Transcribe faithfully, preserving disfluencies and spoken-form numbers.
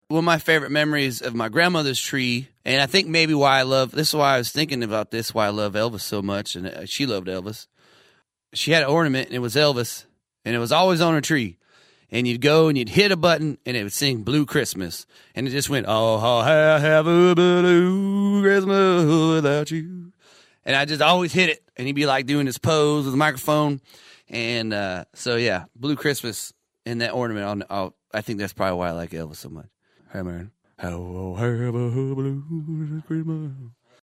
one of my favorite memories of my grandmother's tree, and I think maybe why I love, this is why I was thinking about this, why I love Elvis so much, and she loved Elvis. She had an ornament, and it was Elvis, and it was always on her tree. And you'd go and you'd hit a button, and it would sing Blue Christmas. And it just went, oh, I have a blue Christmas without you. And I just always hit it, and he'd be like doing his pose with the microphone. And uh, so, yeah, Blue Christmas and that ornament, on, oh, I think that's probably why I like Elvis so much. Hey, man. How have a blue Christmas.